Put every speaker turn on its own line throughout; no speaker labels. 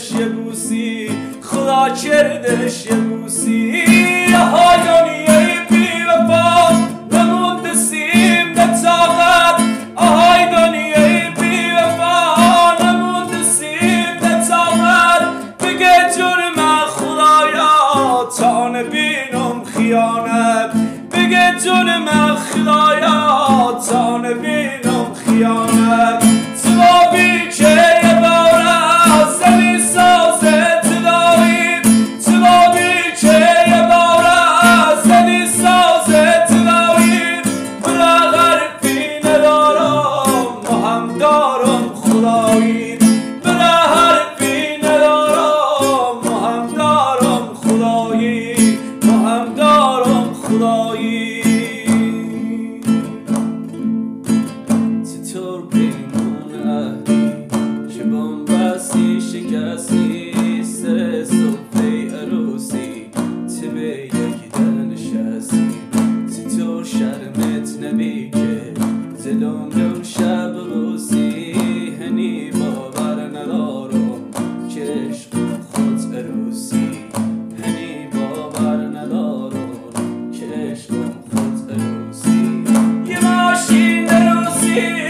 کردش یه بوسی، خدا کردش یه بوسی. های دنیای بی وفا نمونده سیم به طاقت، های دنیای بی وفا نمونده سیم به طاقت. بگه جرم خدایا تا نبینم خیانت، بگه جرم خدایا تا نبینم خیانت. سبابی که یه بار از زمین سازت داریم، سبابی که یه بار از زمین سازت داریم. برا حرفی ندارم ما هم دارم خدایی، برا حرفی ندارم ما هم دارم خدایی، ما هم دارم خدایی. چطور پیمان چه بامبستی شکستی سر صفحه عروسی، چه به یک در نشستی. چطور شرمت نبی که زلم رو شب روسی، هنی باور ندارم که عشق خود عروسی، هنی باور ندارم که عشق خود عروسی. یه ماشین عروسی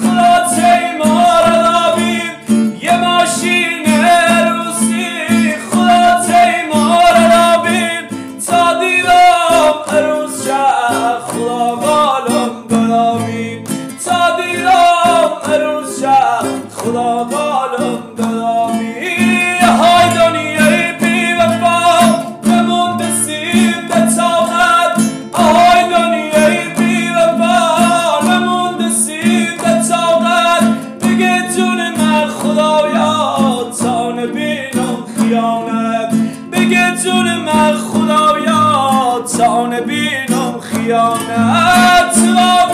خدا بالم دامی. های دنیای بی وفا نمونده سیم به طاقت، های دنیای بی وفا نمونده سیم به طاقت. بگه جون من خدایا تا نبینم خیانت، بگه جون من خدایا تا نبینم خیانت.